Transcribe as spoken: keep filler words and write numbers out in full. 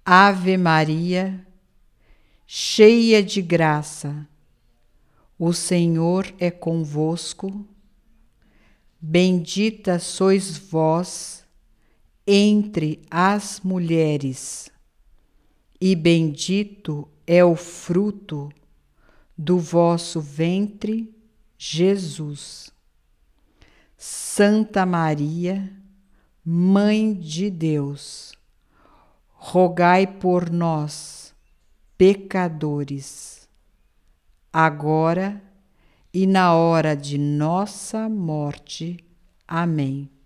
Ave Maria, cheia de graça, o Senhor é convosco. Bendita sois vós entre as mulheres, e bendito é o fruto do vosso ventre, Jesus. Santa Maria, Mãe de Deus, rogai por nós, pecadores, agora e na hora de nossa morte. Amém.